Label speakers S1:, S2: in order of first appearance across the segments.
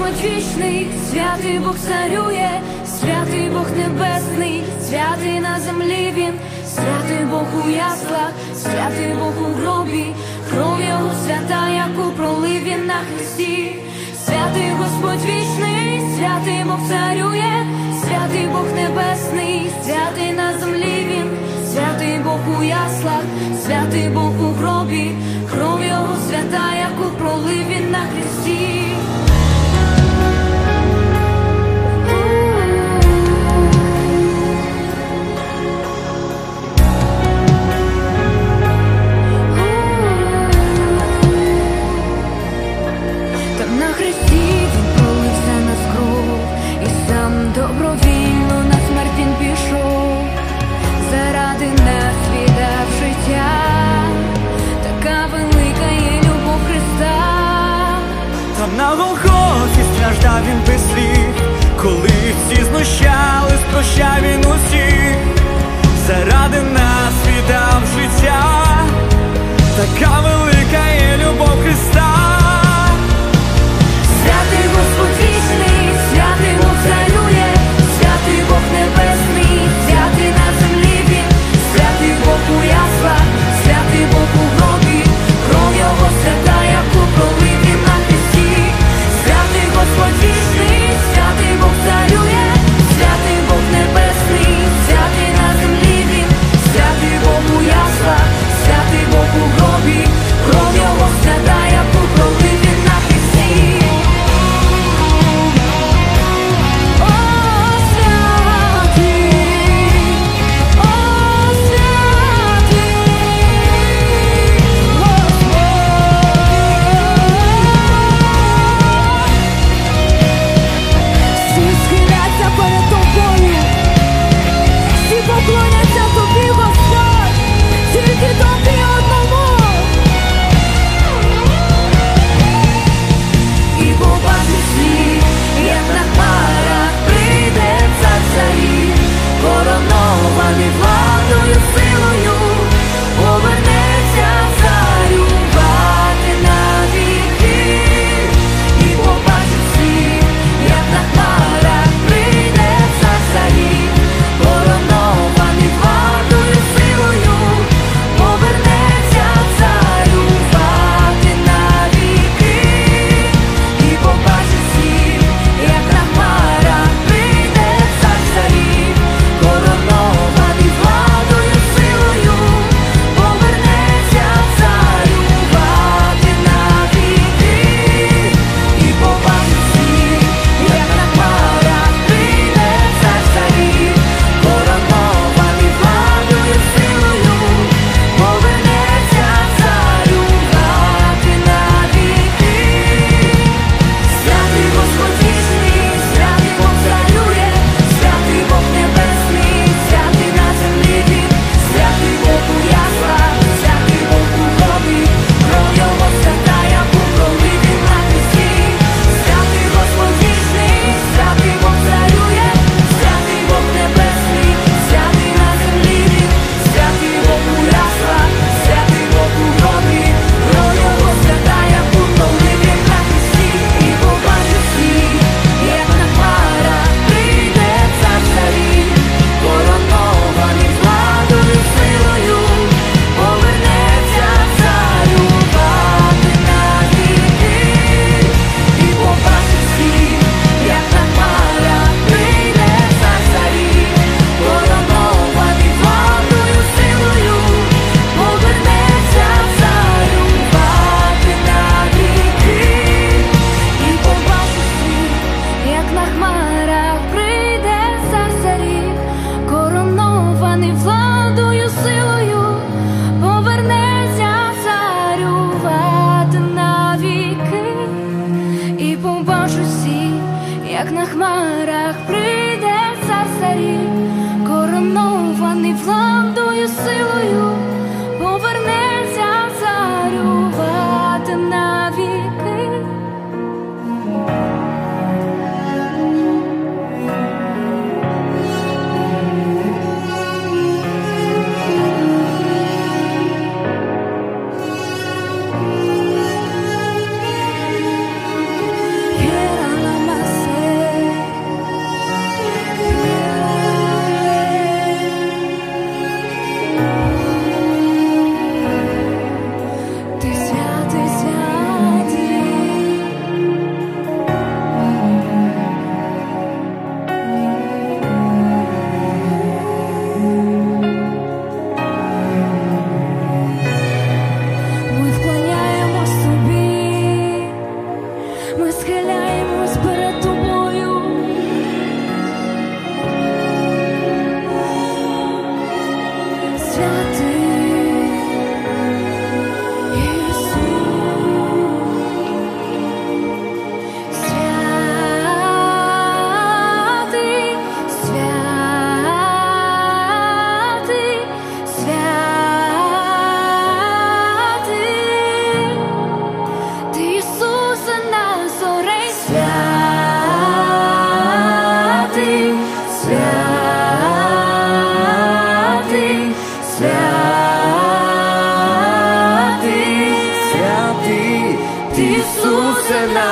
S1: Господь вічний, святий Бог царює, святий Бог небесний, святий на землі він, святий Бог у яслах, святий Бог у гробі, кров його свята, яку пролив він на хресті. Святий Господь вічний, святий Бог царює, святий Бог небесний, святий на землі він, святий Бог у яслах, святий Бог у гробі, кров його свята, яку пролив він на хресті. Там на хресті він пролив за нас кров, і сам добровільно на смерть він пішов, заради нас віддав життя. Така велика є любов Христа.
S2: Там на Голгофі страждав він без слів, коли всі знущались, прощав він усіх, заради нас віддав життя. Така велика є любов Христа.
S1: Святий Господь вічний, святий Бог царює, святий Бог небесний, святий на землі він, святий Бог у яслах, святий Бог у гробі, кров його свята, яку пролив він на хресті. Святий Господь вічний, святий Бог царює, святий Бог небесний, святий на землі він, святий Бог у яслах, святий Бог у гробі,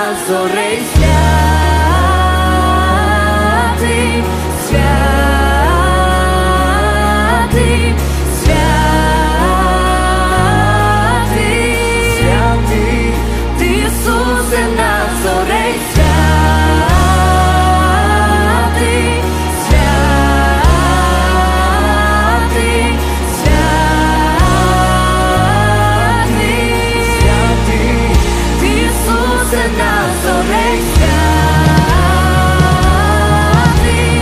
S1: над зорею святий, святий, святий, святий, ти, Ісусе, над зорею святий, святий, святий, святий, ти, Ісусе, над зорею святий,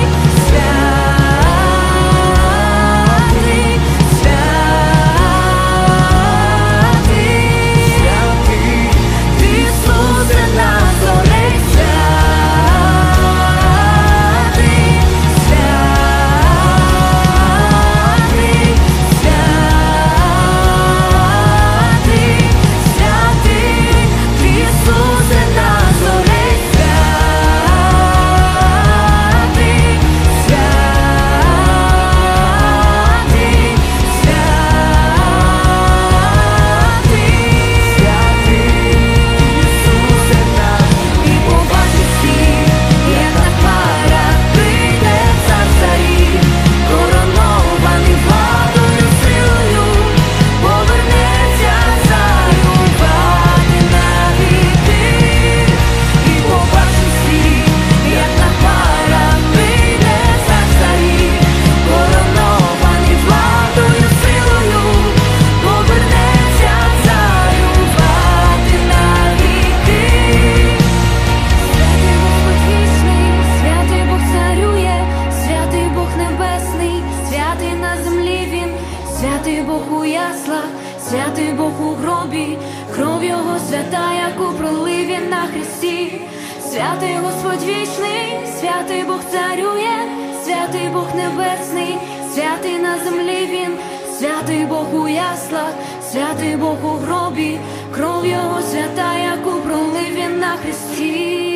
S1: святий, святий, святий, ти, Ісусе, над зорею святий, святий, святий, святий, ти, Ісусе, над зорею святий, святий, святий, і побачить всіх, як на хмарах прийде цар царів, коронований владою, силою, повернеться царювати навіки. І побачить всіх, як на хмарах прийде цар царів, коронований владою, силою, повернеться царювати навіки. Святий Бог царює, святий Бог небесний, святий на землі він, святий Бог у яслах, святий Бог у гробі, кров його свята, яку пролив він на хресті. Святий Господь вічний, святий Бог царює, святий Бог небесний, святий на землі він, святий Бог у яслах, святий Бог у гробі, кров його свята, яку пролив він на хресті.